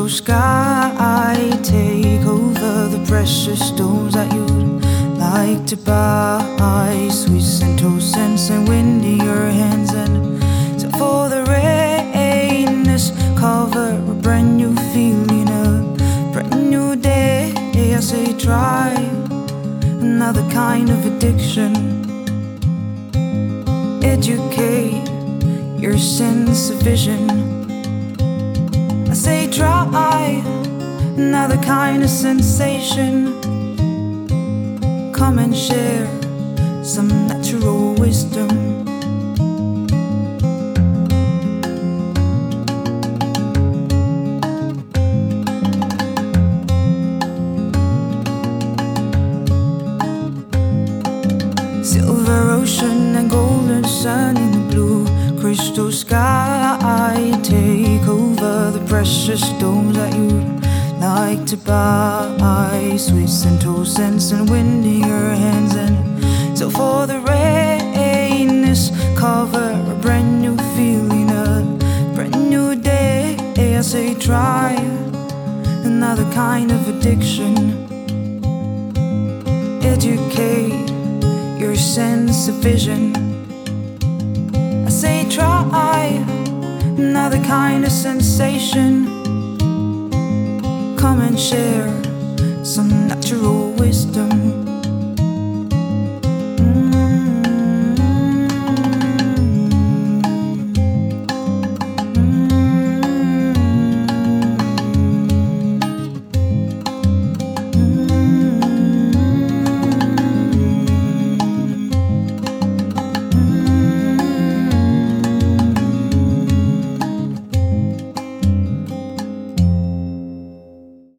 crystal sky, take over the precious stones that you'd like to buy. Sweet scent, scents and wind in your hands, and so for the rain, this cover a brand new feeling, a brand new day. I say try another kind of addiction. Educate your sense of vision. I say try another kind of sensation. Come and share some natural wisdom. Silver ocean and golden sun in the blue crystal sky, take over the precious stones that you'd like to buy. Sweet scent, scents and wind in your hands, and so for the rain, this cover a brand new feeling, a brand new day. I say try another kind of addiction. Educate your sense of vision. I say try another kind of sensation. Come and share some natural wisdom.